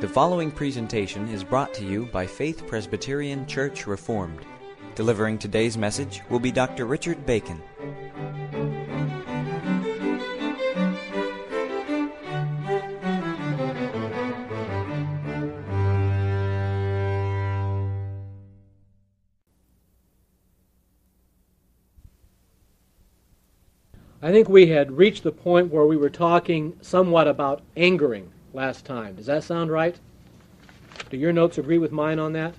following presentation is brought to you by Faith Presbyterian Church Reformed. Delivering today's message will be Dr. Richard Bacon. I think we had reached the point where we were talking somewhat about angering last time. Does that sound right? Do your notes agree with mine on that?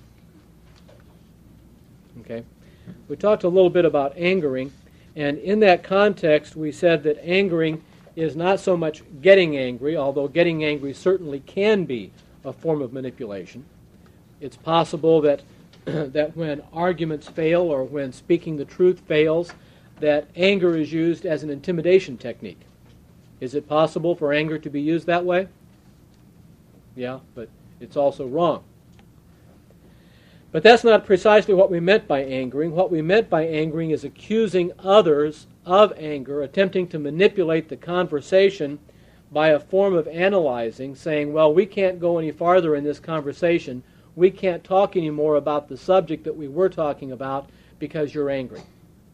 Okay. We talked a little bit about angering, and in that context we said that angering is not so much getting angry, although getting angry certainly can be a form of manipulation. It's possible that that when arguments fail or when speaking the truth fails, that anger is used as an intimidation technique. Is it possible for anger to be used that way? Yeah, but it's also wrong. But that's not precisely what we meant by angering. What we meant by angering is accusing others of anger, attempting to manipulate the conversation by a form of analyzing, saying, well, we can't go any farther in this conversation. We can't talk anymore about the subject that we were talking about because you're angry.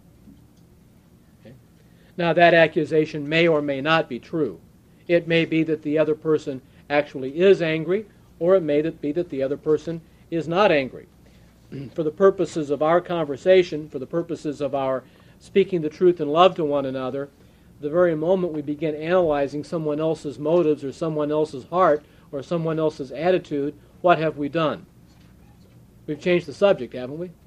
Now, that accusation may or may not be true. It may be that the other person actually is angry, or it may be that the other person is not angry. For the purposes of our conversation, for the purposes of our speaking the truth in love to one another, the very moment we begin analyzing someone else's motives or someone else's heart or someone else's attitude, what have we done? We've changed the subject, haven't we?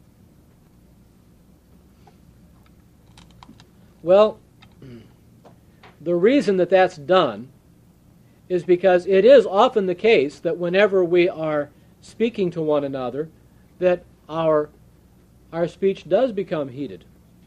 Well, the reason that that's done is because it is often the case that whenever we are speaking to one another, that our speech does become heated,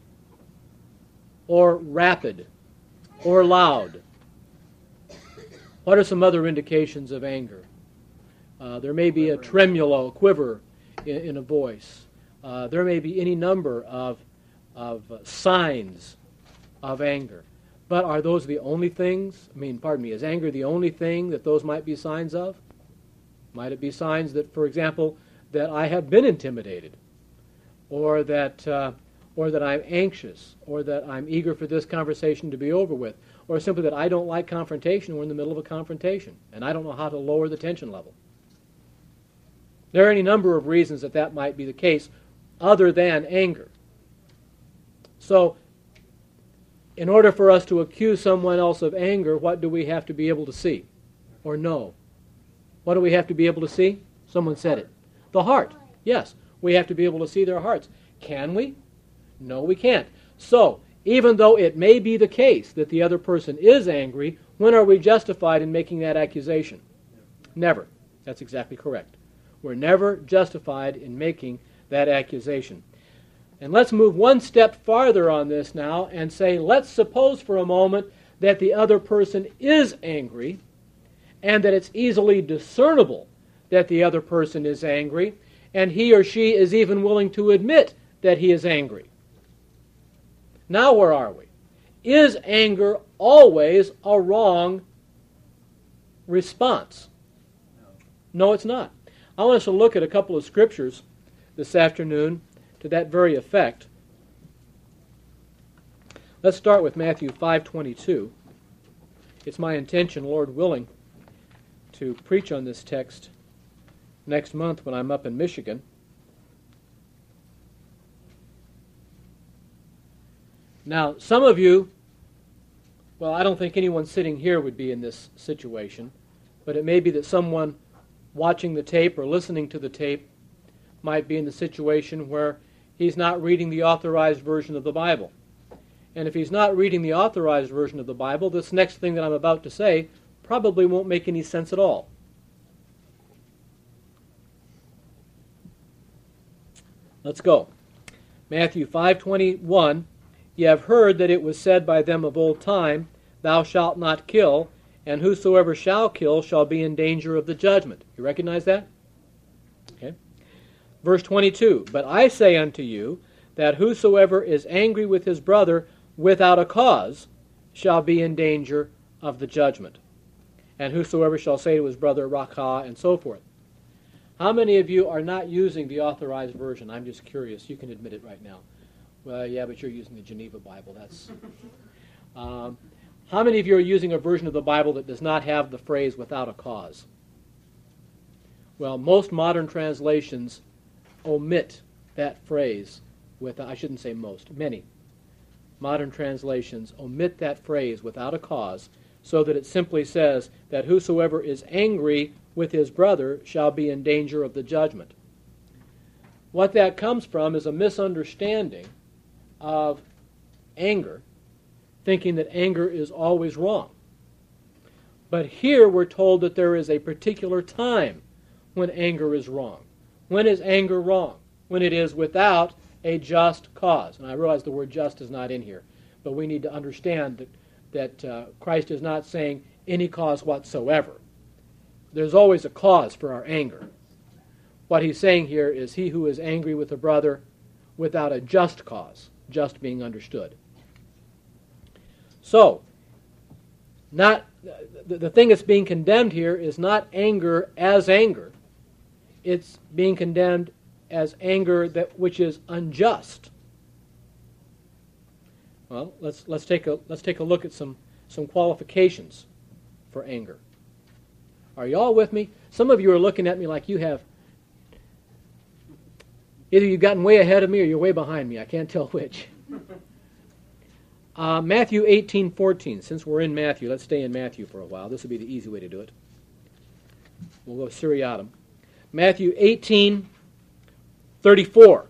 or rapid, or loud. What are some other indications of anger? There may be a tremolo, quiver in a voice. There may be any number of signs of anger. But are those the only things? Is anger the only thing that those might be signs of? Might it be signs that, for example, that I have been intimidated, or that I'm anxious, or that I'm eager for this conversation to be over with, or simply that I don't like confrontation, we're in the middle of a confrontation, and I don't know how to lower the tension level? There are any number of reasons that that might be the case, other than anger. So, in order for us to accuse someone else of anger, what do we have to be able to see or know? What do we have to be able to see? Someone said it. The heart. Yes, we have to be able to see their hearts. Can we? No, we can't. So, even though it may be the case that the other person is angry, when are we justified in making that accusation? Never. That's exactly correct. We're never justified in making that accusation. And let's move one step farther on this now and say, let's suppose for a moment that the other person is angry and that it's easily discernible that the other person is angry, and he or she is even willing to admit that he is angry. Now where are we? Is anger always a wrong response? No, it's not. I want us to look at a couple of scriptures this afternoon to that very effect. Let's start with Matthew 5:22. It's my intention, Lord willing, to preach on this text next month when I'm up in Michigan. Now, some of you, well, I don't think anyone sitting here would be in this situation, but it may be that someone watching the tape or listening to the tape might be in the situation where he's not reading the authorized version of the Bible. And if he's not reading the authorized version of the Bible, this next thing that I'm about to say probably won't make any sense at all. Let's go. Matthew 5:21, "Ye have heard that it was said by them of old time, Thou shalt not kill, and whosoever shall kill shall be in danger of the judgment." You recognize that? Okay. Verse 22, "But I say unto you, that whosoever is angry with his brother without a cause shall be in danger of the judgment. and whosoever shall say to his brother, Rakha, and so forth. How many of you are not using the Authorized Version? I'm just curious. You can admit it right now. Well, yeah, but you're using the Geneva Bible. That's. How many of you are using a version of the Bible that does not have the phrase without a cause? Well, most modern translations omit that phrase I shouldn't say most, many modern translations omit that phrase without a cause, so that it simply says that whosoever is angry with his brother shall be in danger of the judgment. What that comes from is a misunderstanding of anger, thinking that anger is always wrong. But here we're told that there is a particular time when anger is wrong. When is anger wrong? When it is without a just cause. And I realize the word just is not in here, but we need to understand that Christ is not saying any cause whatsoever. There's always a cause for our anger. What he's saying here is he who is angry with a brother without a just cause, just being understood. So, the thing that's being condemned here is not anger as anger. It's being condemned as anger which is unjust. Well, let's take a look at some qualifications for anger. Are you all with me? Some of you are looking at me like you have. Either you've gotten way ahead of me or you're way behind me. I can't tell which. Matthew 18:14. Since we're in Matthew, let's stay in Matthew for a while. This will be the easy way to do it. We'll go seriatim. Matthew 18:34.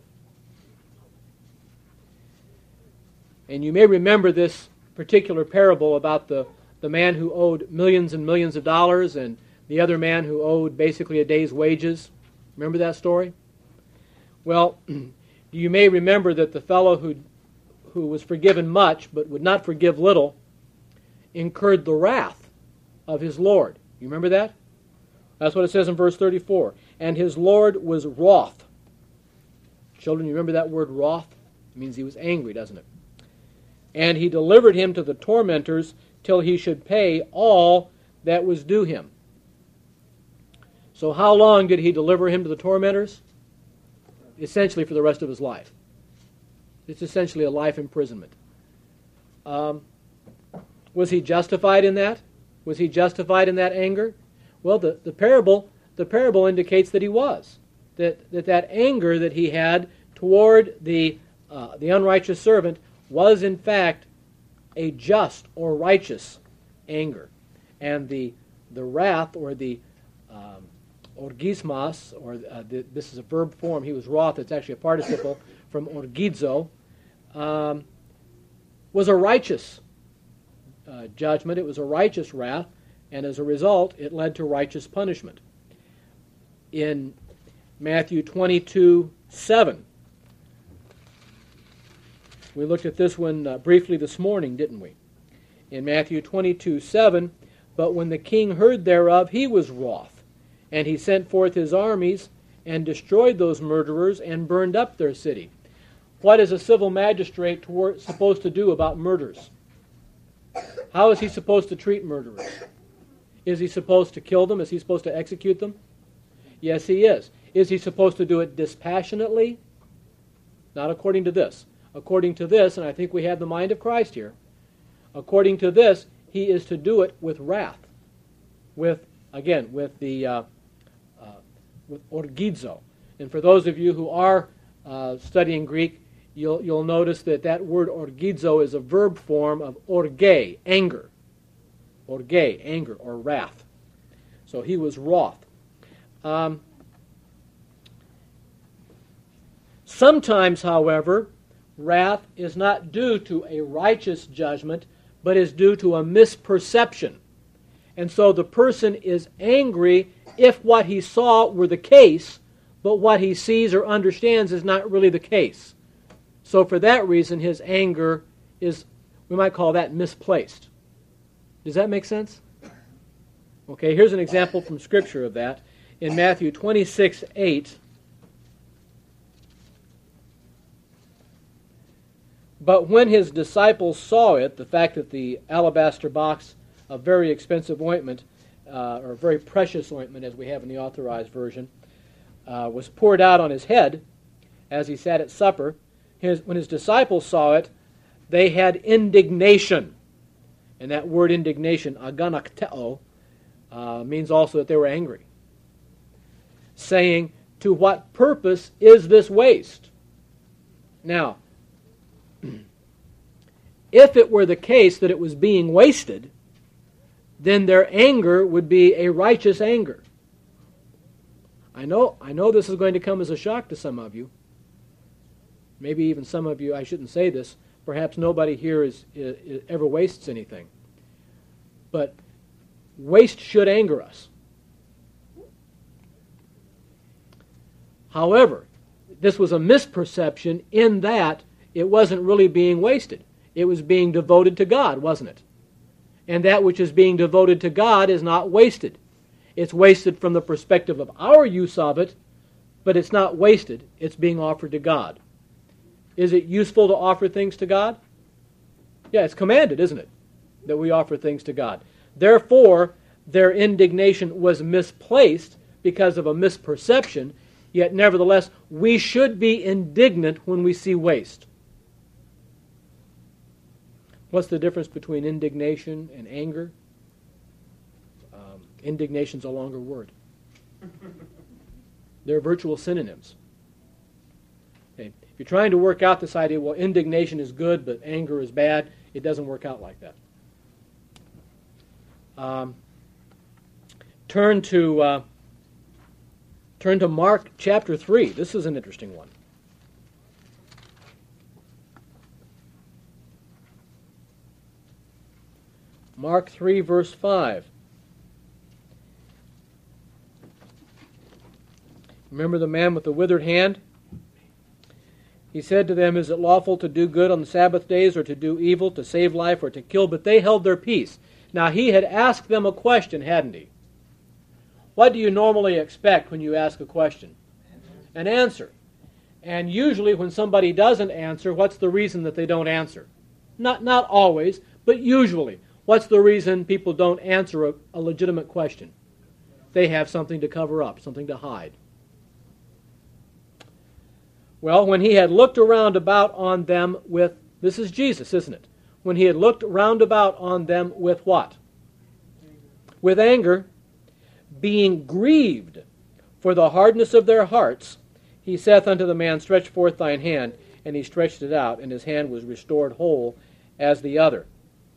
And you may remember this particular parable about the man who owed millions and millions of dollars and the other man who owed basically a day's wages. Remember that story? Well, you may remember that the fellow who was forgiven much but would not forgive little incurred the wrath of his Lord. You remember that? That's what it says in verse 34. And his Lord was wroth. Children, you remember that word wroth? It means he was angry, doesn't it? And he delivered him to the tormentors till he should pay all that was due him. So how long did he deliver him to the tormentors? Essentially for the rest of his life. It's essentially a life imprisonment. Was he justified in that? Was he justified in that anger? Well, the parable indicates that he was. That anger that he had toward the unrighteous servant was in fact a just or righteous anger, and the wrath or the orgismos, or this is a verb form. He was wroth. It's actually a participle from orgizo. Was a righteous judgment. It was a righteous wrath, and as a result, it led to righteous punishment. In Matthew 22:7, we looked at this one briefly this morning, didn't we? In Matthew 22:7, but when the king heard thereof, he was wroth, and he sent forth his armies and destroyed those murderers and burned up their city. What is a civil magistrate supposed to do about murders? How is he supposed to treat murderers? Is he supposed to kill them? Is he supposed to execute them? Yes, he is. Is he supposed to do it dispassionately? Not according to this. According to this, and I think we have the mind of Christ here, according to this, he is to do it with wrath. With orgizo. And for those of you who are studying Greek, you'll notice that word orgizo is a verb form of orge, anger. Orge, anger or wrath. So he was wroth. Sometimes, however, wrath is not due to a righteous judgment, but is due to a misperception. And so the person is angry if what he saw were the case, but what he sees or understands is not really the case. So for that reason, his anger is, we might call that misplaced. Does that make sense? Okay, here's an example from Scripture of that. In Matthew 26:8, but when his disciples saw it, the fact that the alabaster box of very expensive ointment or a very precious ointment, as we have in the Authorized Version, was poured out on his head as he sat at supper. When his disciples saw it, they had indignation. And that word indignation, aganakteo, means also that they were angry, saying, "To what purpose is this waste?" Now, if it were the case that it was being wasted, then their anger would be a righteous anger. I know this is going to come as a shock to some of you. Maybe even some of you, I shouldn't say this, perhaps nobody here ever wastes anything. But waste should anger us. However, this was a misperception in that it wasn't really being wasted. It was being devoted to God, wasn't it? And that which is being devoted to God is not wasted. It's wasted from the perspective of our use of it, but it's not wasted. It's being offered to God. Is it useful to offer things to God? Yeah, it's commanded, isn't it, that we offer things to God. Therefore, their indignation was misplaced because of a misperception, yet nevertheless, we should be indignant when we see waste. What's the difference between indignation and anger? Indignation's a longer word. They're virtual synonyms. Okay. If you're trying to work out this idea, well, indignation is good, but anger is bad, it doesn't work out like that. Turn to Mark chapter 3. This is an interesting one. Mark 3, verse 5. Remember the man with the withered hand? He said to them, "Is it lawful to do good on the Sabbath days, or to do evil, to save life, or to kill?" But they held their peace. Now he had asked them a question, hadn't he? What do you normally expect when you ask a question? An answer. And usually when somebody doesn't answer, what's the reason that they don't answer? Not always, but usually. What's the reason people don't answer a legitimate question? They have something to cover up, something to hide. Well, when he had looked around about on them with, this is Jesus, isn't it? When he had looked round about on them with what? With anger, being grieved for the hardness of their hearts, he saith unto the man, "Stretch forth thine hand." And he stretched it out, and his hand was restored whole as the other.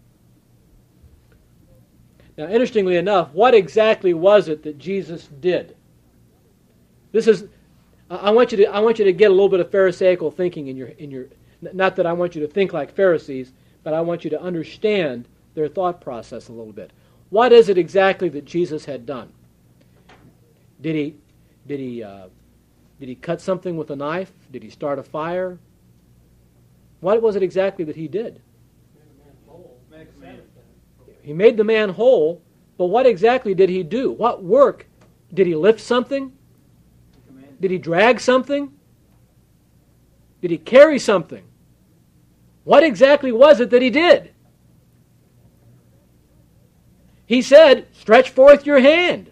Now, interestingly enough, what exactly was it that Jesus did? I want you to get a little bit of Pharisaical thinking in your. Not that I want you to think like Pharisees, but I want you to understand their thought process a little bit. What is it exactly that Jesus had done? Did he cut something with a knife? Did he start a fire? What was it exactly that he did? He made the man whole, but what exactly did he do? What work? Did he lift something? Did he drag something? Did he carry something? What exactly was it that he did? He said, "Stretch forth your hand."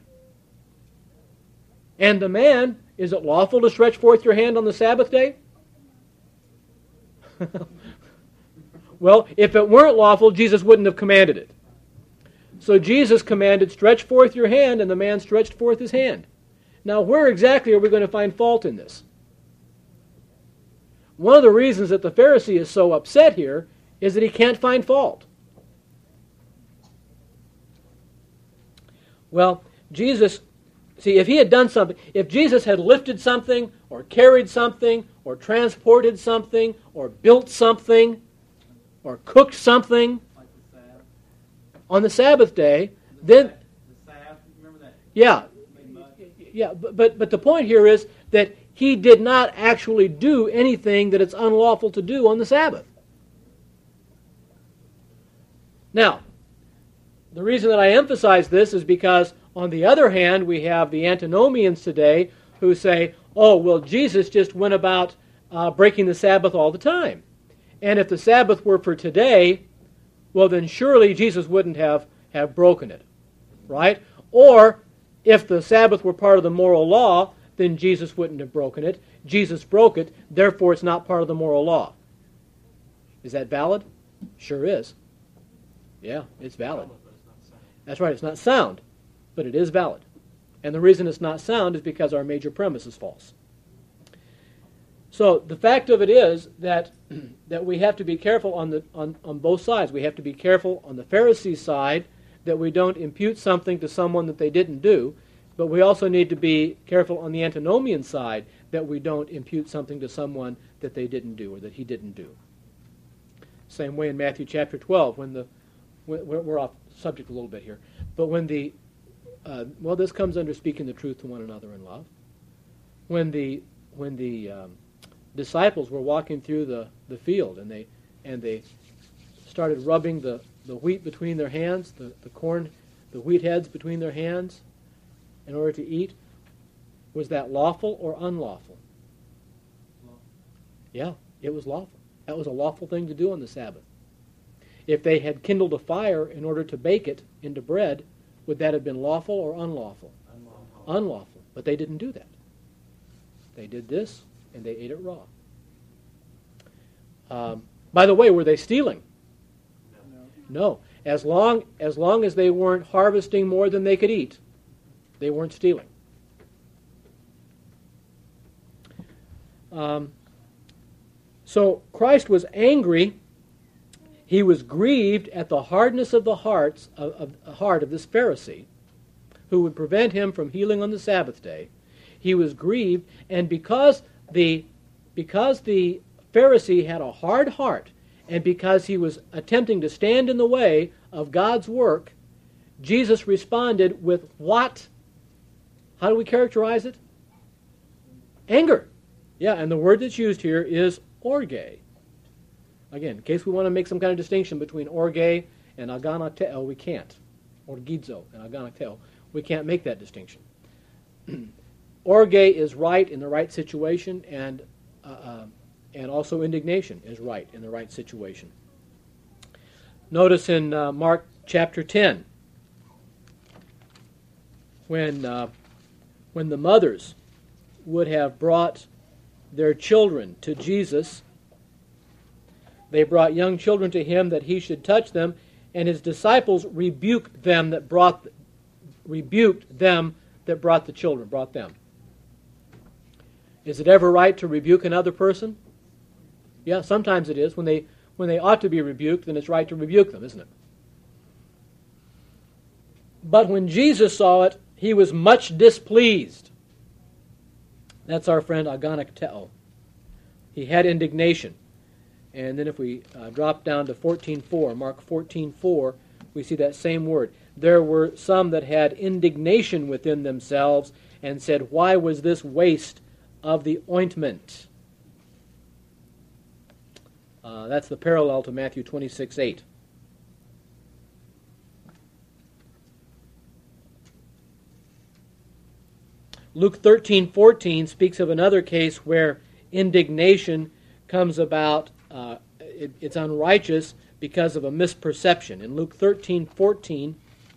And the man, is it lawful to stretch forth your hand on the Sabbath day? Well, if it weren't lawful, Jesus wouldn't have commanded it. So Jesus commanded, "Stretch forth your hand," and the man stretched forth his hand. Now, where exactly are we going to find fault in this? One of the reasons that the Pharisee is so upset here is that he can't find fault. Well, Jesus, see, if he had done something, if Jesus had lifted something, or carried something, or transported something, or built something, or cooked something on the Sabbath day, then... Yeah, but the point here is that he did not actually do anything that it's unlawful to do on the Sabbath. Now, the reason that I emphasize this is because, on the other hand, we have the antinomians today who say, "Oh, well, Jesus just went about breaking the Sabbath all the time. And if the Sabbath were for today, well, then surely Jesus wouldn't have broken it, right? Or, if the Sabbath were part of the moral law, then Jesus wouldn't have broken it. Jesus broke it, therefore it's not part of the moral law. Is that valid? Sure is. Yeah, it's valid. That's right, it's not sound, but it is valid. And the reason it's not sound is because our major premise is false. So the fact of it is that we have to be careful on both sides. We have to be careful on the Pharisee side that we don't impute something to someone that they didn't do, but we also need to be careful on the antinomian side that we don't impute something to someone that they didn't do or that he didn't do. Same way in Matthew chapter 12, we're off subject a little bit here, but when this comes under speaking the truth to one another in love. When the disciples were walking through the field and they started rubbing the wheat between their hands, the wheat heads between their hands in order to eat, was that lawful or unlawful? Yeah, it was lawful. That was a lawful thing to do on the Sabbath. If they had kindled a fire in order to bake it into bread, would that have been lawful or unlawful? Unlawful. But they didn't do that. They did this, and they ate it raw. By the way, were they stealing? No. As long as they weren't harvesting more than they could eat, they weren't stealing. So Christ was angry. He was grieved at the hardness of the heart of this Pharisee, who would prevent him from healing on the Sabbath day. He was grieved, and because the Pharisee had a hard heart, and because he was attempting to stand in the way of God's work, Jesus responded with what? How do we characterize it? Anger. Yeah, and the word that's used here is orge. Again, in case we want to make some kind of distinction between orge and aganateo, we can't. Orgizo and aganateo, we can't make that distinction. Orge is right in the right situation, and also indignation is right in the right situation. Notice in Mark chapter 10, when the mothers would have brought their children to Jesus, they brought young children to him that he should touch them, and his disciples rebuked them that brought the children, brought them. Is it ever right to rebuke another person? Yeah, sometimes it is. When they ought to be rebuked, then it's right to rebuke them, isn't it? But when Jesus saw it, he was much displeased. That's our friend aganateo. He had indignation. And then if we drop down to 14:4, Mark 14:4, we see that same word. There were some that had indignation within themselves and said, "Why was this waste of the ointment?" That's the parallel to Matthew 26:8. Luke 13:14 speaks of another case where indignation comes about. It's unrighteous because of a misperception. In Luke 13:14,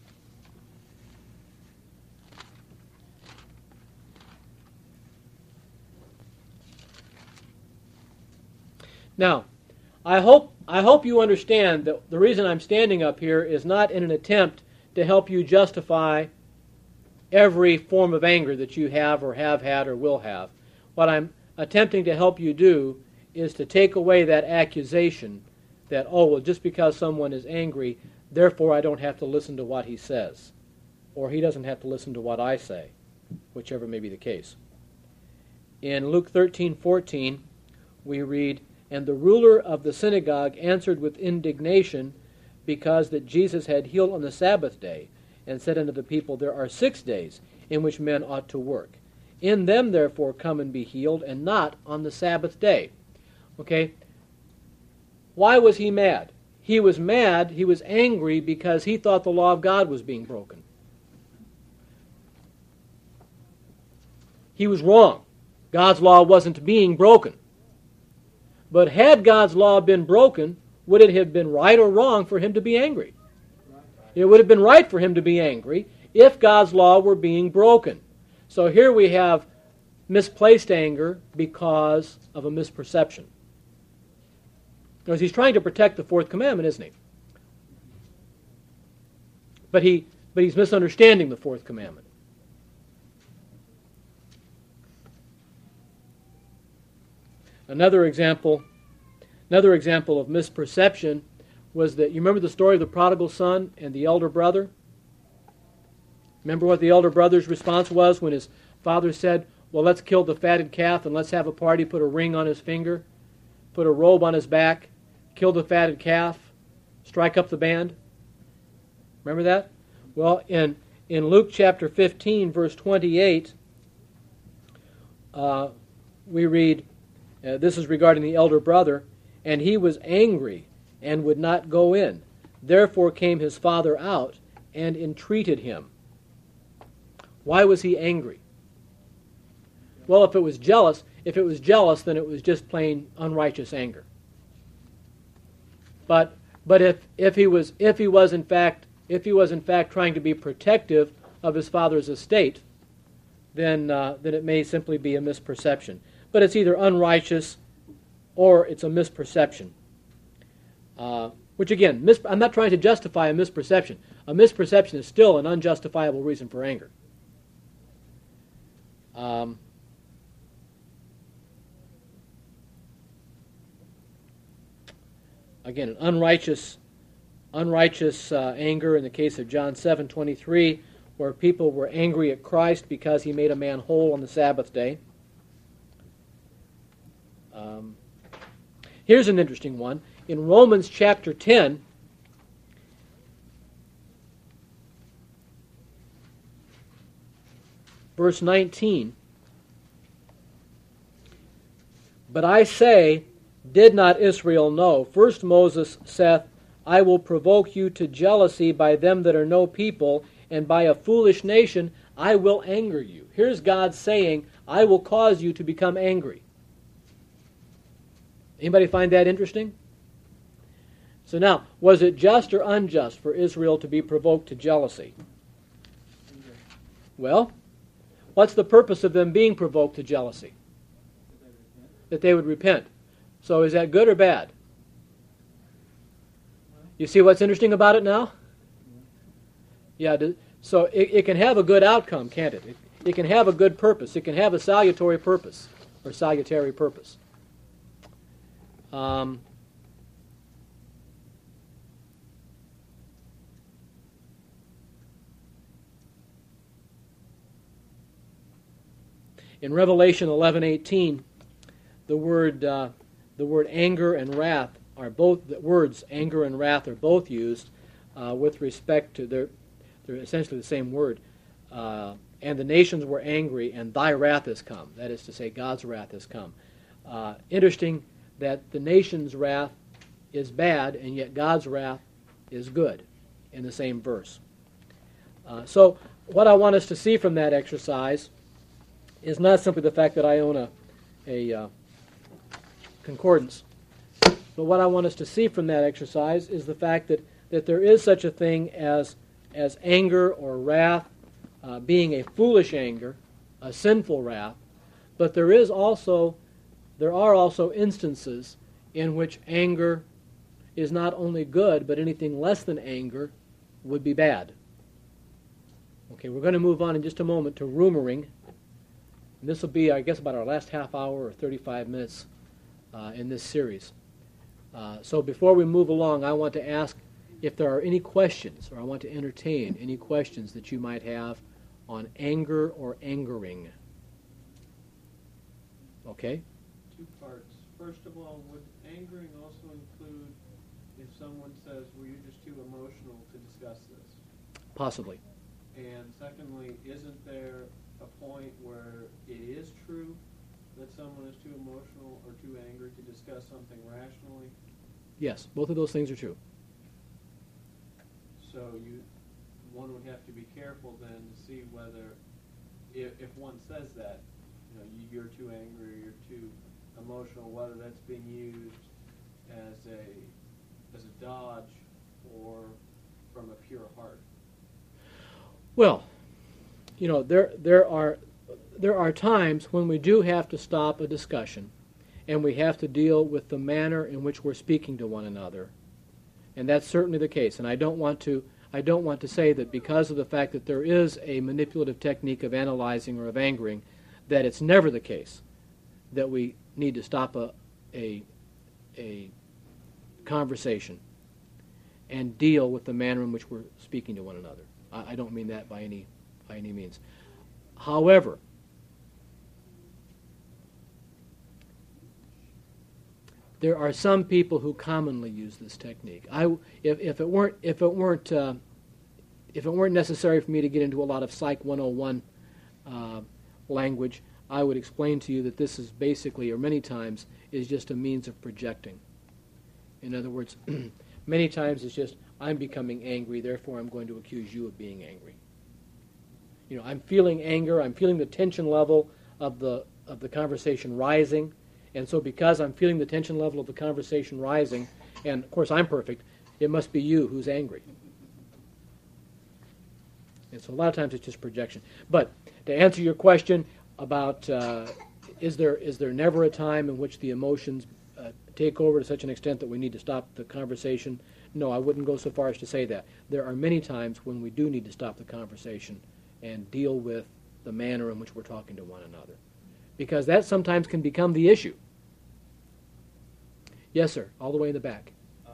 now, I hope you understand that the reason I'm standing up here is not in an attempt to help you justify every form of anger that you have or have had or will have. What I'm attempting to help you do is to take away that accusation that, oh, well, just because someone is angry, therefore I don't have to listen to what he says, or he doesn't have to listen to what I say, whichever may be the case. In Luke 13:14, we read, "And the ruler of the synagogue answered with indignation because that Jesus had healed on the Sabbath day, and said unto the people, There are 6 days in which men ought to work. In them therefore come and be healed, and not on the Sabbath day." Okay? Why was he mad? He was mad, he was angry because he thought the law of God was being broken. He was wrong. God's law wasn't being broken. But had God's law been broken, would it have been right or wrong for him to be angry? It would have been right for him to be angry if God's law were being broken. So here we have misplaced anger because of a misperception. Because he's trying to protect the fourth commandment, isn't he? But he's misunderstanding the fourth commandment. Another example of misperception was that, you remember the story of the prodigal son and the elder brother? Remember what the elder brother's response was when his father said, well, let's kill the fatted calf and let's have a party, put a ring on his finger, put a robe on his back, kill the fatted calf, strike up the band? Remember that? Well, in Luke chapter 15, verse 28, we read, this is regarding the elder brother, and he was angry and would not go in. Therefore came his father out and entreated him. Why was he angry? Well, if it was jealous, then it was just plain unrighteous anger. But if he was in fact trying to be protective of his father's estate, then it may simply be a misperception. But it's either unrighteous or it's a misperception. Which again, I'm not trying to justify a misperception. A misperception is still an unjustifiable reason for anger. Again, an unrighteous anger in the case of John 7:23, where people were angry at Christ because he made a man whole on the Sabbath day. Here's an interesting one. In Romans chapter 10, verse 19, but I say, did not Israel know? First Moses saith, I will provoke you to jealousy by them that are no people, and by a foolish nation I will anger you. Here's God saying, I will cause you to become angry. Anybody find that interesting? So now, was it just or unjust for Israel to be provoked to jealousy? Well, what's the purpose of them being provoked to jealousy? That they would repent. So is that good or bad? You see what's interesting about it now? Yeah, so it can have a good outcome, can't it? It can have a good purpose. It can have a salutary purpose, or salutary purpose. In Revelation 11:18, the word anger and wrath are both, the words anger and wrath are both used with respect to they're essentially the same word. And the nations were angry, and thy wrath has come. That is to say, God's wrath has come. Interesting that the nation's wrath is bad, and yet God's wrath is good in the same verse. So what I want us to see from that exercise is not simply the fact that I own a concordance, but what I want us to see from that exercise is the fact that there is such a thing as anger or wrath, being a foolish anger, a sinful wrath, but there are also instances in which anger is not only good, but anything less than anger would be bad. Okay, we're going to move on in just a moment to rumoring. And this will be, I guess, about our last half hour or 35 minutes in this series. So before we move along, I want to ask if there are any questions, or I want to entertain any questions that you might have on anger or angering. Okay? Two parts. First of all, would angering also include if someone says, well, you're just too emotional to discuss this? Possibly. And secondly, isn't there a point where it is true that someone is too emotional or too angry to discuss something rationally? Yes, both of those things are true. So one would have to be careful then to see whether, if one says that, you're too angry or you're too emotional, whether that's being used as a dodge or from a pure heart. Well, there are times when we do have to stop a discussion, and we have to deal with the manner in which we're speaking to one another, and that's certainly the case. And I don't want to say that because of the fact that there is a manipulative technique of analyzing or of angering, that it's never the case that we need to stop a conversation and deal with the manner in which we're speaking to one another. I don't mean that by any means. However, there are some people who commonly use this technique. If it weren't necessary for me to get into a lot of Psych 101 language, I would explain to you that this is basically, or many times, is just a means of projecting. In other words, many times it's just, I'm becoming angry, therefore I'm going to accuse you of being angry. I'm feeling anger, I'm feeling the tension level of the conversation rising, and so because I'm feeling the tension level of the conversation rising, and of course I'm perfect, it must be you who's angry. And so a lot of times it's just projection. But to answer your question about is there never a time in which the emotions take over to such an extent that we need to stop the conversation? No, I wouldn't go so far as to say that. There are many times when we do need to stop the conversation and deal with the manner in which we're talking to one another, because that sometimes can become the issue. Yes, sir, all the way in the back.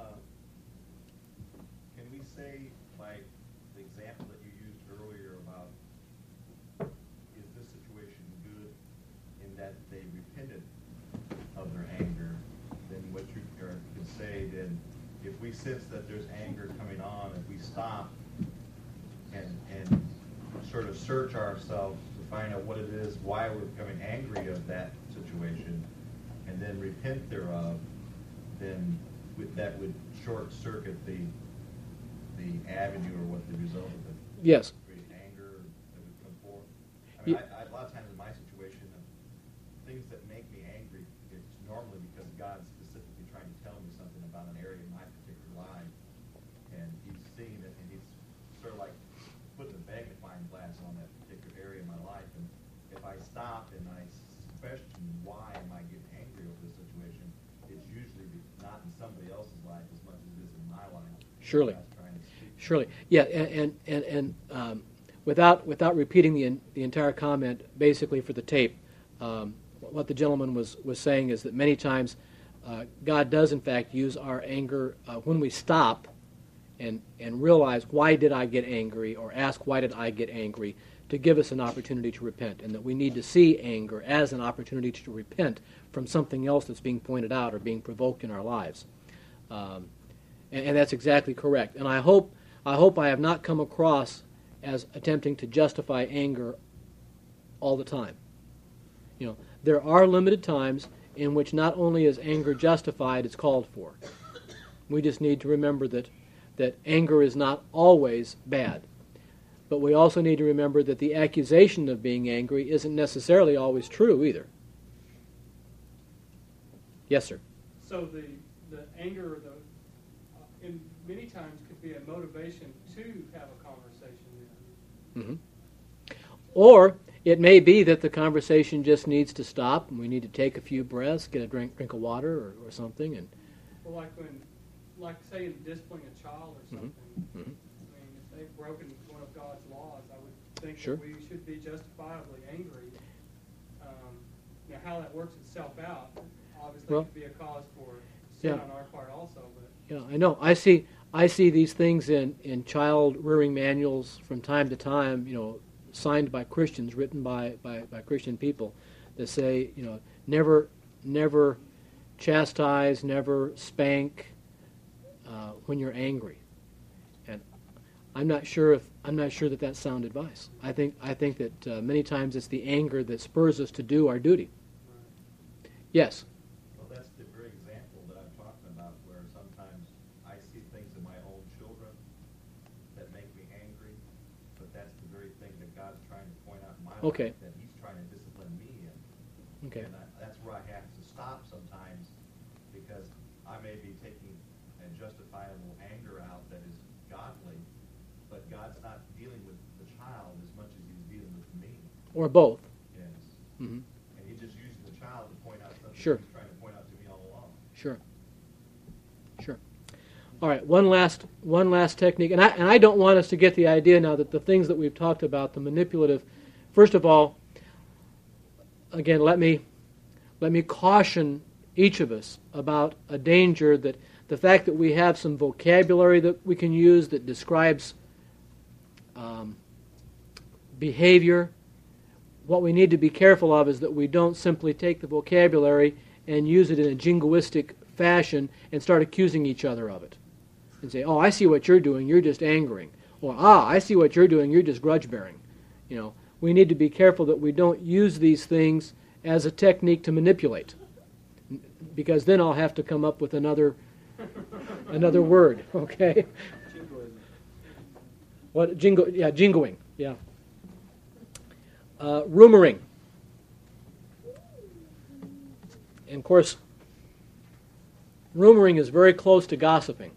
Can we say, like the example that you used earlier about, is this situation good in that they repented of their anger? Then what you can say, then if we sense that there's anger coming on, if we stop and sort of search ourselves to find out what it is, why we're becoming angry of that situation, and then repent thereof, then that would short circuit the avenue or what the result of it. Yes. Create anger that would come forth. I mean, a lot of times in my situation, things that make me angry, it's normally because God's specifically trying to tell me something about an area in my particular life, and He's seeing it, and He's sort of like putting a magnifying glass on that particular area in my life. And if I stop and I question why am I getting angry over this situation, it's usually not in somebody else's life as much as it is in my life. Surely. Surely. Yeah, and without repeating the entire comment, basically for the tape, what the gentleman was saying is that many times God does in fact use our anger when we stop and realize, why did I get angry, or ask, why did I get angry, to give us an opportunity to repent, and that we need to see anger as an opportunity to repent from something else that's being pointed out or being provoked in our lives. And that's exactly correct. And I hope I have not come across as attempting to justify anger all the time. There are limited times in which not only is anger justified, it's called for. We just need to remember that anger is not always bad. But we also need to remember that the accusation of being angry isn't necessarily always true either. Yes, sir. So the anger, in many times could be a motivation to have a conversation then. Mm-hmm. Or it may be that the conversation just needs to stop, and we need to take a few breaths, get a drink of water or something. And well, like say in disciplining a child or something. Mm-hmm. Mm-hmm. I mean, if they've broken one of God's laws, I would think Sure. that we should be justifiably angry. Now, how that works itself out, obviously, could be a cause for sin on our part also. But yeah, I know. I see these things in child rearing manuals from time to time. Signed by Christians, written by Christian people, that say, never chastise, never spank when you're angry. And I'm not sure that that's sound advice. I think that many times it's the anger that spurs us to do our duty. Yes. Well, that's the very example that I'm talking about, where sometimes I see things in my own children that make me angry, but that's the very thing that God's trying to point out in my life, that He's trying to discipline me in. Okay. And that's where I have to stop sometimes, because I may be taking a justifiable anger out that is godly, but God's not dealing with the child. Or both. Yes. Mm-hmm. And he's just using the child to point out something Sure. he's trying to point out to me all along. Sure. Sure. All right, one last technique. And I don't want us to get the idea now that the things that we've talked about, the manipulative, first of all, again, let me caution each of us about a danger that the fact that we have some vocabulary that we can use that describes behavior, what we need to be careful of is that we don't simply take the vocabulary and use it in a jingoistic fashion and start accusing each other of it. And say, oh, I see what you're doing, you're just angering. Or, I see what you're doing, you're just grudge-bearing. You know, we need to be careful that we don't use these things as a technique to manipulate. Because then I'll have to come up with another word, okay? Jingoism. What jingoing, yeah. Rumoring. And of course, rumoring is very close to gossiping.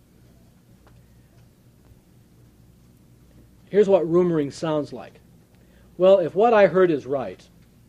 Here's what rumoring sounds like. Well, if what I heard is right,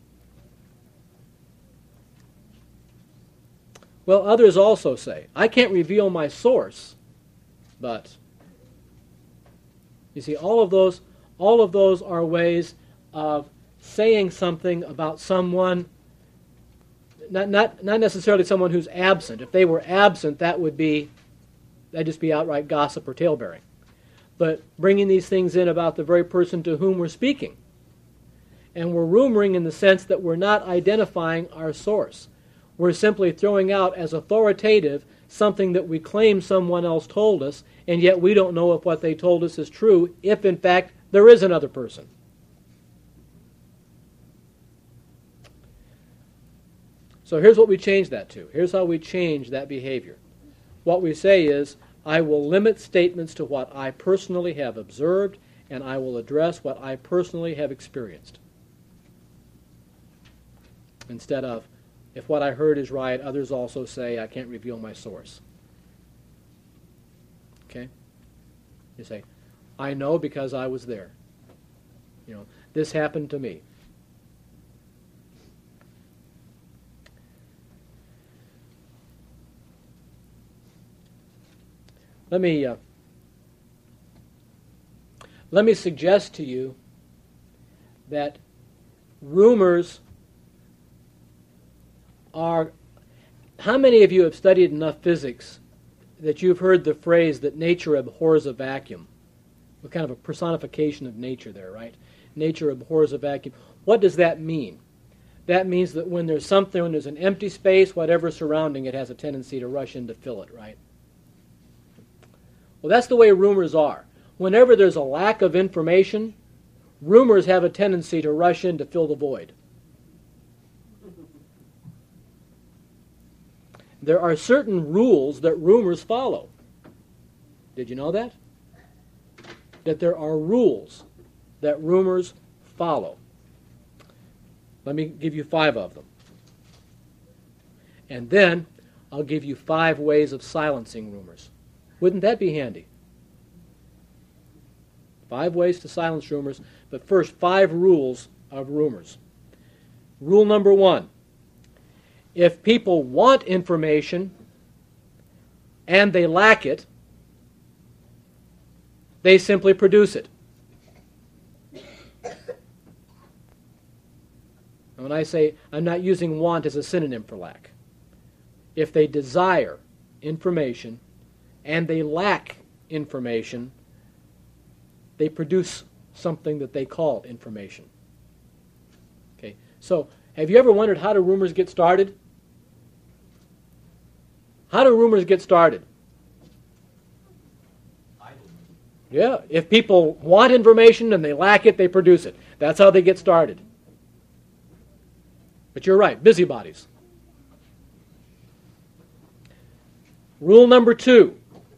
well, others also say, I can't reveal my source, but you see, all of those are ways of saying something about someone, not necessarily someone who's absent. If they were absent, that'd just be outright gossip or talebearing. But bringing these things in about the very person to whom we're speaking. And we're rumoring in the sense that we're not identifying our source. We're simply throwing out as authoritative something that we claim someone else told us, and yet we don't know if what they told us is true, if in fact there is another person. So here's what we change that to. Here's how we change that behavior. What we say is, I will limit statements to what I personally have observed, and I will address what I personally have experienced. Instead of, if what I heard is right, others also say I can't reveal my source. Okay? You say, I know because I was there. You know, this happened to me. Let me suggest to you that rumors are... How many of you have studied enough physics that you've heard the phrase that nature abhors a vacuum? What kind of a personification of nature there, right? Nature abhors a vacuum. What does that mean? That means that when there's an empty space, whatever's surrounding it has a tendency to rush in to fill it, right? Well, that's the way rumors are. Whenever there's a lack of information, rumors have a tendency to rush in to fill the void. There are certain rules that rumors follow. Did you know that? That there are rules that rumors follow. Let me give you 5 of them. And then I'll give you 5 ways of silencing rumors. Wouldn't that be handy? 5 ways to silence rumors, but first 5 rules of rumors. Rule number 1. If people want information and they lack it, they simply produce it. And when I say, I'm not using want as a synonym for lack. If they desire information and they lack information, they produce something that they call information. Okay, so have you ever wondered how do rumors get started? How do rumors get started? Yeah, if people want information and they lack it, they produce it. That's how they get started. But you're right, busybodies. Rule number 2.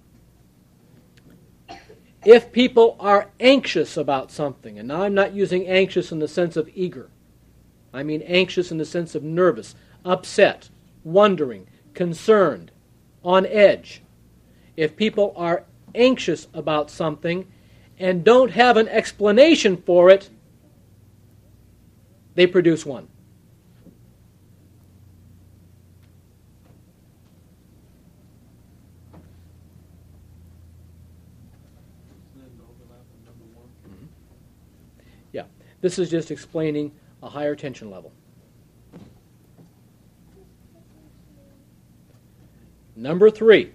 If people are anxious about something, and now I'm not using anxious in the sense of eager. I mean anxious in the sense of nervous, upset, wondering, concerned, on edge. If people are anxious about something and don't have an explanation for it, they produce one. Yeah, this is just explaining a higher tension level. Number 3,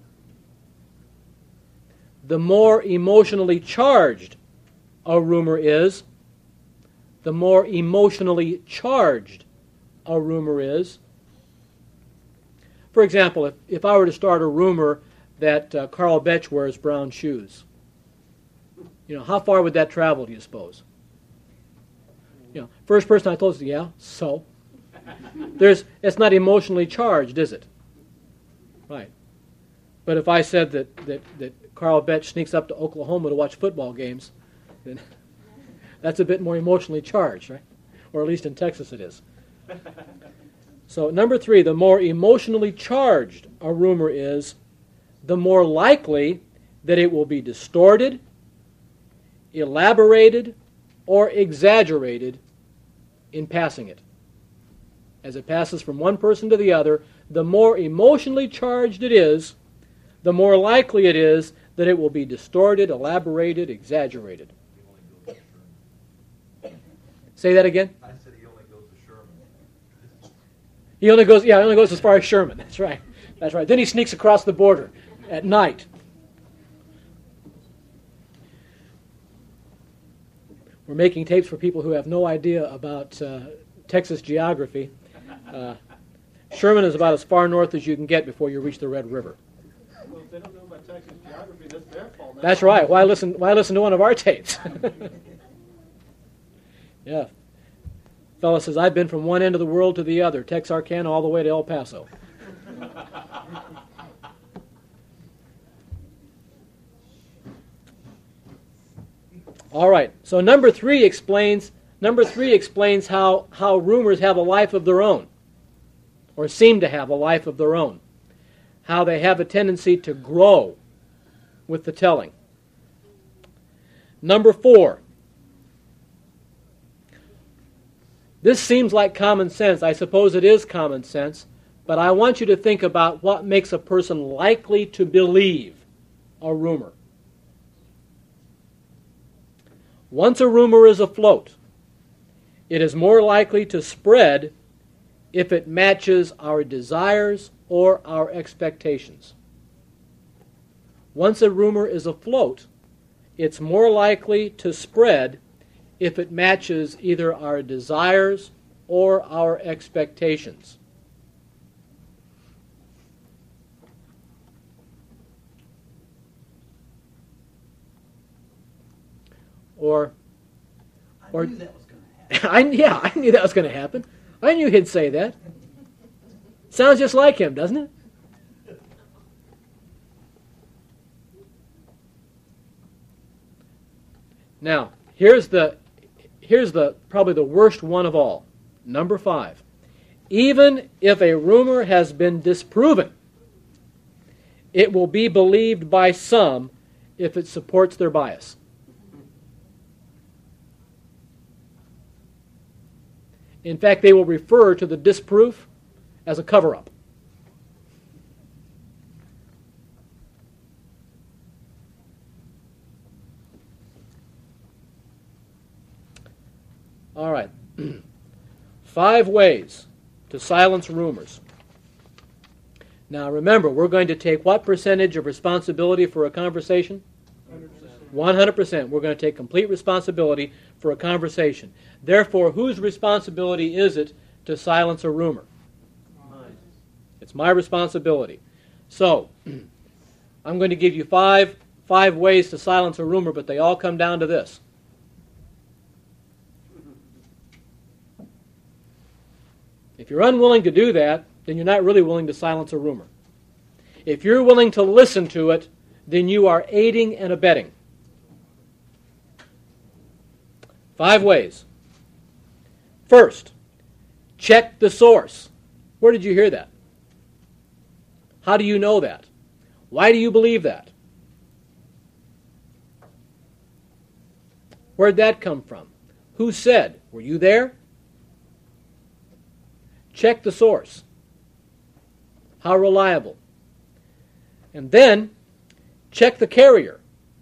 the more emotionally charged a rumor is, the more emotionally charged a rumor is. For example, if I were to start a rumor that Carl Betch wears brown shoes, how far would that travel, do you suppose? First person I told is, yeah, so. It's not emotionally charged, is it? Right. But if I said that Carl Betch sneaks up to Oklahoma to watch football games, then that's a bit more emotionally charged, right? Or at least in Texas it is. So number 3, the more emotionally charged a rumor is, the more likely that it will be distorted, elaborated, or exaggerated in passing it. As it passes from one person to the other, the more emotionally charged it is, the more likely it is that it will be distorted, elaborated, exaggerated. Say that again? I said he only goes to Sherman. He only goes as far as Sherman. That's right. That's right. Then he sneaks across the border at night. We're making tapes for people who have no idea about Texas geography. Sherman is about as far north as you can get before you reach the Red River. Well, if they don't know about Texas geography, that's their fault. That's right. Why listen to one of our tapes? Yeah. Fellow says, I've been from one end of the world to the other, Texarkana all the way to El Paso. All right. So number 3 explains how rumors have a life of their own, or seem to have a life of their own. How they have a tendency to grow with the telling. Number 4. This seems like common sense. I suppose it is common sense, but I want you to think about what makes a person likely to believe a rumor. Once a rumor is afloat, it is more likely to spread if it matches our desires or our expectations. Once a rumor is afloat, it's more likely to spread if it matches either our desires or our expectations. I knew that was going to happen. I knew that was going to happen. I knew he'd say that. Sounds just like him, doesn't it? Now, here's probably the worst one of all. Number 5. Even if a rumor has been disproven, it will be believed by some if it supports their bias. In fact, they will refer to the disproof as a cover-up. All right. 5 ways to silence rumors. Now remember, we're going to take what percentage of responsibility for a conversation? 100%. We're going to take complete responsibility for a conversation. Therefore, whose responsibility is it to silence a rumor? Mine. It's my responsibility. So, I'm going to give you five ways to silence a rumor, but they all come down to this. If you're unwilling to do that, then you're not really willing to silence a rumor. If you're willing to listen to it, then you are aiding and abetting. 5 ways. First, check the source. Where did you hear that? How do you know that? Why do you believe that? Where'd that come from? Who said? Were you there? check the source. How reliable? And then, check the carrier.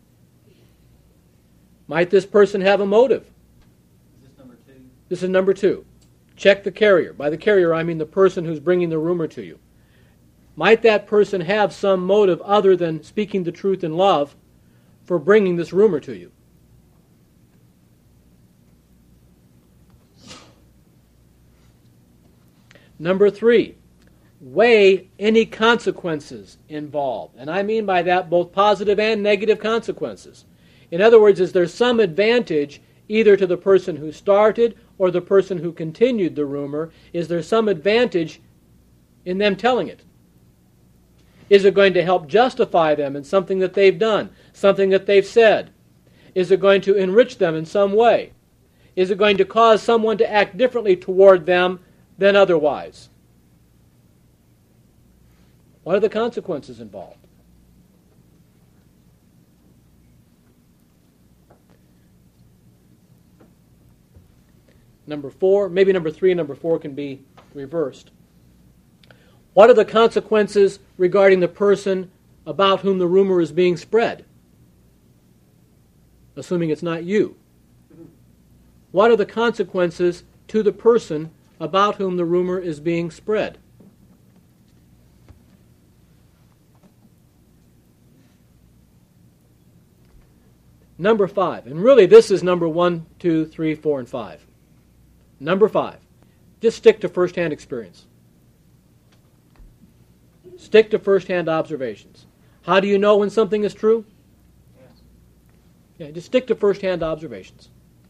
Might this person have a motive? Is this number 2? This is number 2. Check the carrier. By the carrier, I mean the person who's bringing the rumor to you. Might that person have some motive other than speaking the truth in love for bringing this rumor to you? Number 3, weigh any consequences involved. And I mean by that both positive and negative consequences. In other words, is there some advantage either to the person who started or the person who continued the rumor? Is there some advantage in them telling it? Is it going to help justify them in something that they've done, something that they've said? Is it going to enrich them in some way? Is it going to cause someone to act differently toward them than otherwise? What are the consequences involved? Number 4, maybe number 3 and number 4 can be reversed. What are the consequences regarding the person about whom the rumor is being spread? Assuming it's not you. What are the consequences to the person about whom the rumor is being spread? Number 5, and really this is number 1, 2, 3, 4, and 5. Number 5, just stick to first-hand experience. Stick to first-hand observations. How do you know when something is true? Yeah, just stick to first-hand observations.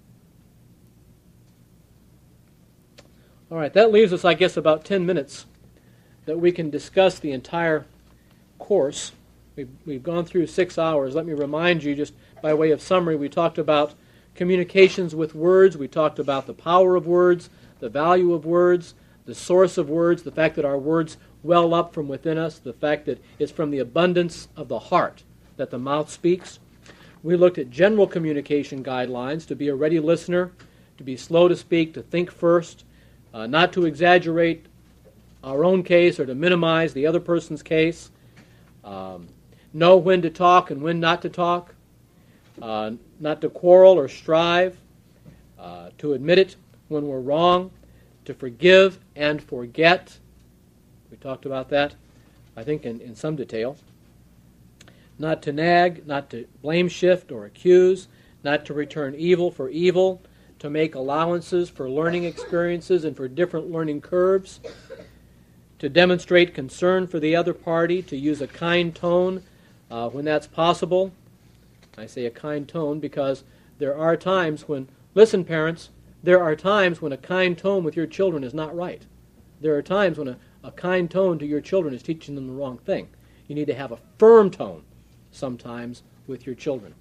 All right, that leaves us, I guess, about 10 minutes that we can discuss the entire course. We've gone through 6 hours. Let me remind you, just by way of summary, we talked about communications with words. We talked about the power of words, the value of words, the source of words, the fact that our words well up from within us, the fact that it's from the abundance of the heart that the mouth speaks. We looked at general communication guidelines: to be a ready listener, to be slow to speak, to think first, not to exaggerate our own case or to minimize the other person's case, know when to talk and when not to talk, not to quarrel or strive, to admit it when we're wrong, to forgive and forget. We talked about that, I think, in some detail. Not to nag, not to blame shift or accuse, not to return evil for evil, to make allowances for learning experiences and for different learning curves, to demonstrate concern for the other party, to use a kind tone when that's possible. I say a kind tone because there are times when, listen parents, there are times when a kind tone with your children is not right. There are times when a kind tone to your children is teaching them the wrong thing. You need to have a firm tone sometimes with your children.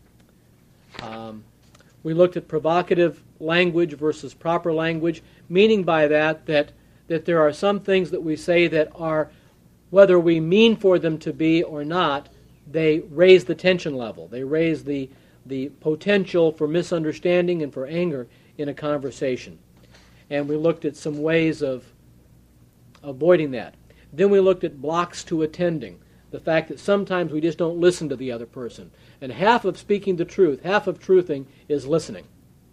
We looked at provocative language versus proper language, meaning by that there are some things that we say that are, whether we mean for them to be or not, they raise the tension level. They raise the potential for misunderstanding and for anger in a conversation. And we looked at some ways of avoiding that. Then we looked at blocks to attending, the fact that sometimes we just don't listen to the other person. And half of speaking the truth, half of truthing, is listening.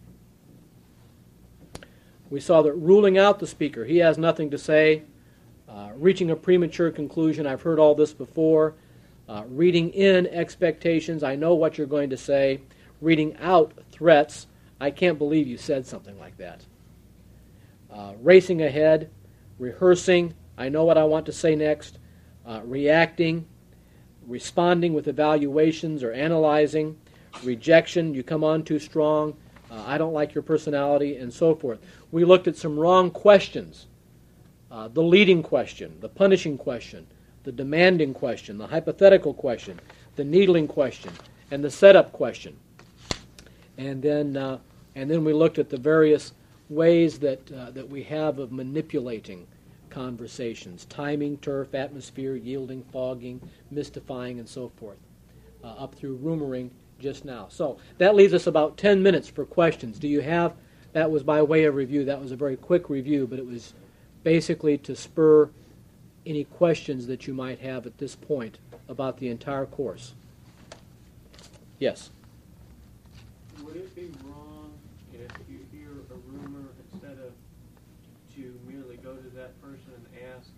We saw that ruling out the speaker, he has nothing to say, reaching a premature conclusion, I've heard all this before, reading in expectations, I know what you're going to say, reading out threats, I can't believe you said something like that. Racing ahead, rehearsing, I know what I want to say next, reacting, responding with evaluations or analyzing, rejection, you come on too strong, I don't like your personality, and so forth. We looked at some wrong questions, the leading question, the punishing question, the demanding question, the hypothetical question, the needling question, and the setup question. And then we looked at the various ways that we have of manipulating conversations: timing, turf, atmosphere, yielding, fogging, mystifying, and so forth, up through rumoring just now. So that leaves us about 10 minutes for questions. Do you have, that was by way of review, that was a very quick review, but it was basically to spur any questions that you might have at this point about the entire course. Yes? Would it be wrong if you hear a rumor, instead of to merely go to that person and ask,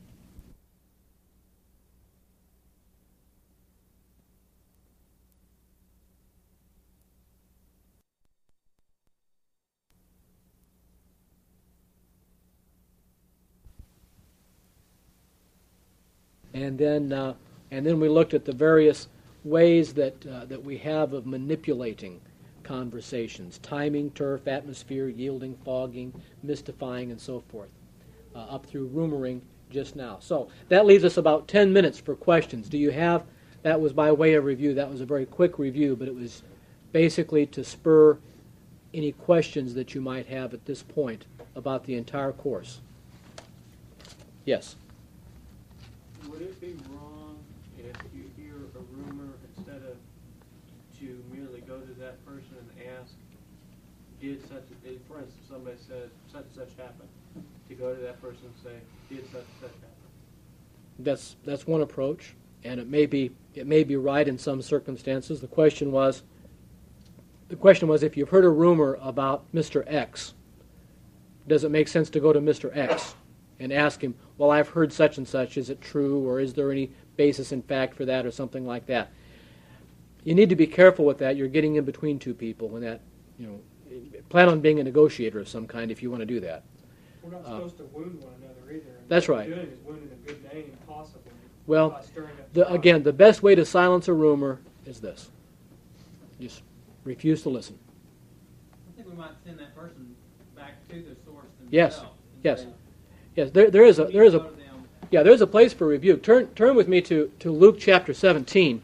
And then we looked at the various ways that we have of manipulating conversations: timing, turf, atmosphere, yielding, fogging, mystifying, and so forth, up through rumoring just now. So that leaves us about 10 minutes for questions. Do you have? That was by way of review. That was a very quick review, but it was basically to spur any questions that you might have at this point about the entire course. Yes? would it be wrong if you hear a rumor, instead of to merely go to that person and ask, did such, for instance, somebody says such and such happened, to go to that person and say, did such and such happen? That's one approach, and it may be right in some circumstances. The question was if you've heard a rumor about Mr. X, does it make sense to go to Mr. X and ask him, well, I've heard such and such, is it true, or is there any basis in fact for that, or something like that? You need to be careful with that. You're getting in between two people, and that, plan on being a negotiator of some kind if you want to do that. We're not supposed to wound one another either. That's what right. What we're doing is wounding a good name, possibly. Well, by stirring up the again, the best way to silence a rumor is this. Just refuse to listen. I think we might send that person back to the source themselves. Yes, and yes. say, Yes, there's "You go to them." a place for rebuke. Turn with me to Luke chapter 17.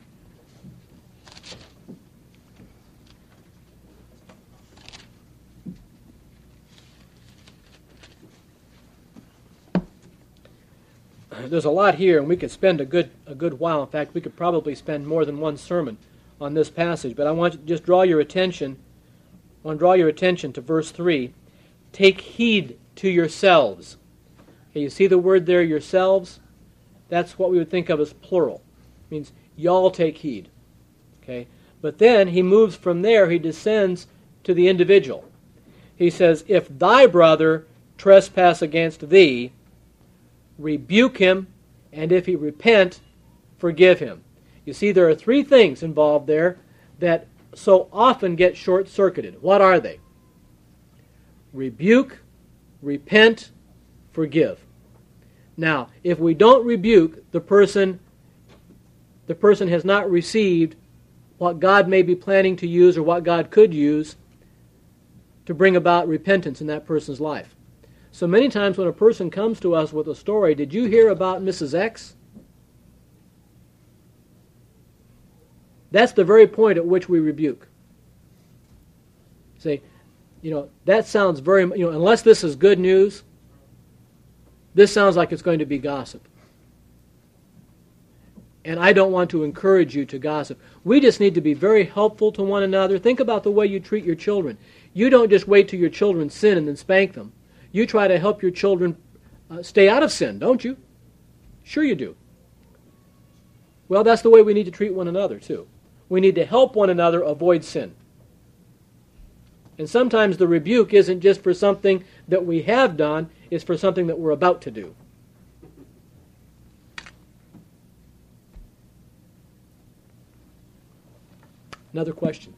There's a lot here, and we could spend a good while. In fact, we could probably spend more than one sermon on this passage. But I want to just draw your attention. I want to draw your attention to verse 3. Take heed to yourselves. Okay, you see the word there, yourselves? That's what we would think of as plural. It means y'all take heed. Okay? But then he moves from there, he descends to the individual. He says, if thy brother trespass against thee, rebuke him, and if he repent, forgive him. You see, there are three things involved there that so often get short-circuited. What are they? Rebuke, repent, forgive. Now, if we don't rebuke, the person has not received what God may be planning to use or what God could use to bring about repentance in that person's life. So many times when a person comes to us with a story, did you hear about Mrs. X? That's the very point at which we rebuke. Say, that sounds very, unless this is good news, this sounds like it's going to be gossip. And I don't want to encourage you to gossip. We just need to be very helpful to one another. Think about the way you treat your children. You don't just wait till your children sin and then spank them. You try to help your children stay out of sin, don't you? Sure you do. Well, that's the way we need to treat one another, too. We need to help one another avoid sin. And sometimes the rebuke isn't just for something that we have done, it's for something that we're about to do. Another question.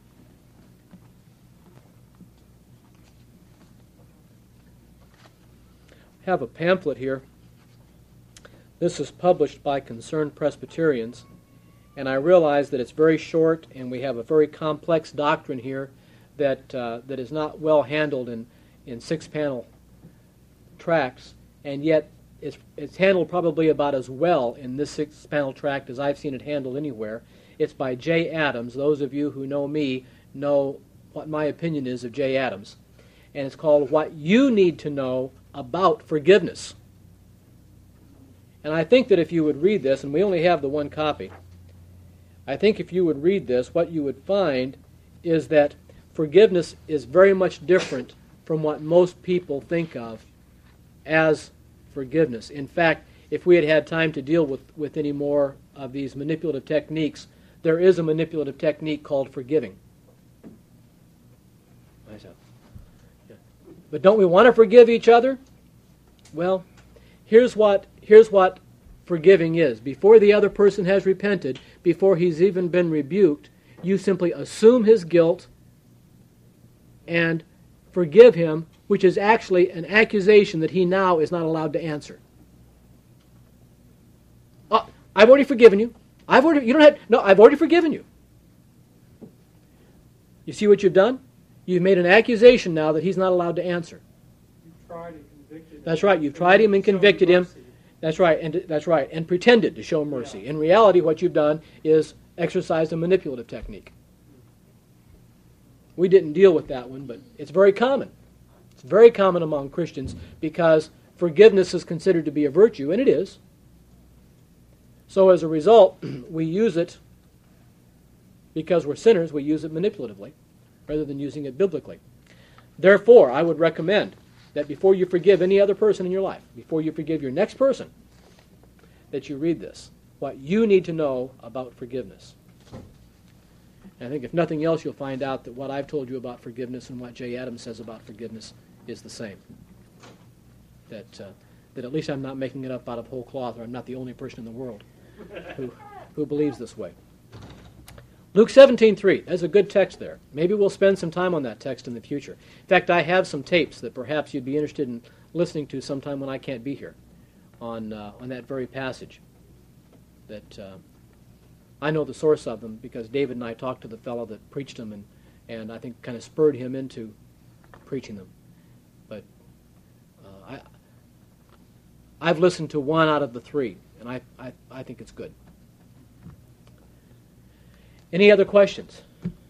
I have a pamphlet here. This is published by Concerned Presbyterians, and I realize that it's very short and we have a very complex doctrine here that is not well handled in 6-panel tracts, and yet it's handled probably about as well in this 6-panel tract as I've seen it handled anywhere. It's by J. Adams. Those of you who know me know what my opinion is of J. Adams. And it's called What You Need to Know About Forgiveness. And I think that if you would read this, and we only have the one copy, I think if you would read this, what you would find is that forgiveness is very much different from what most people think of as forgiveness. In fact, if we had had time to deal with any more of these manipulative techniques, there is a manipulative technique called forgiving. But don't we want to forgive each other? Well, here's what forgiving is. Before the other person has repented, before he's even been rebuked, you simply assume his guilt and forgive him, which is actually an accusation that he now is not allowed to answer. I've already forgiven you. I've already forgiven you. You see what you've done? You've made an accusation now that he's not allowed to answer. You've tried and convicted him. That's right. You've tried him and convicted him. That's right. And pretended to show mercy. Yeah. In reality, what you've done is exercised a manipulative technique. We didn't deal with that one, but it's very common. It's very common among Christians because forgiveness is considered to be a virtue, and it is. So as a result, we use it because we're sinners. We use it manipulatively rather than using it biblically. Therefore, I would recommend that before you forgive any other person in your life, before you forgive your next person, that you read this, what you need to know about forgiveness. And I think if nothing else, you'll find out that what I've told you about forgiveness and what Jay Adams says about forgiveness is the same. That at least I'm not making it up out of whole cloth, or I'm not the only person in the world who believes this way. Luke 17:3, there's a good text there. Maybe we'll spend some time on that text in the future. In fact, I have some tapes that perhaps you'd be interested in listening to sometime when I can't be here on that very passage. That I know the source of them because David and I talked to the fellow that preached them, and I think kind of spurred him into preaching them. But I've listened to one out of the three, and I think it's good. Any other questions?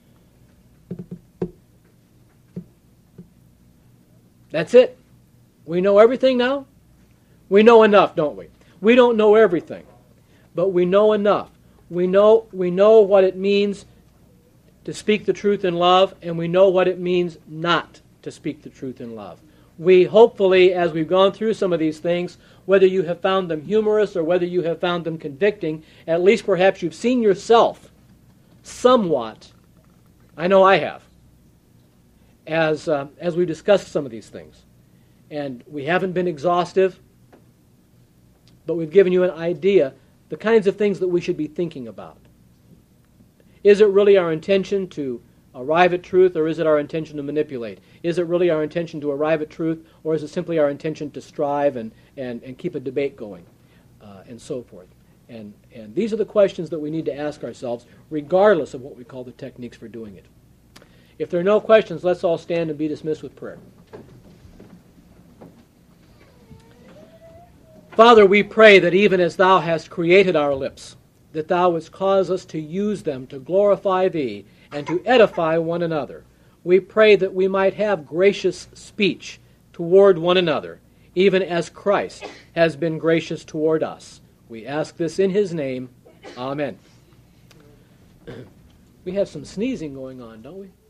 That's it. We know everything now? We know enough, don't we? We don't know everything, but we know enough. We know what it means to speak the truth in love, and we know what it means not to speak the truth in love. We hopefully, as we've gone through some of these things, whether you have found them humorous or whether you have found them convicting, at least perhaps you've seen yourself somewhat, I know I have, as we discussed some of these things. And we haven't been exhaustive, but we've given you an idea, the kinds of things that we should be thinking about. Is it really our intention to arrive at truth, or is it our intention to manipulate? Is it really our intention to arrive at truth, or is it simply our intention to strive and keep a debate going, and so forth? And these are the questions that we need to ask ourselves, regardless of what we call the techniques for doing it. If there are no questions, let's all stand and be dismissed with prayer. Father, we pray that even as Thou hast created our lips, that Thou wouldst cause us to use them to glorify Thee and to edify one another. We pray that we might have gracious speech toward one another, even as Christ has been gracious toward us. We ask this in His name. Amen. We have some sneezing going on, don't we?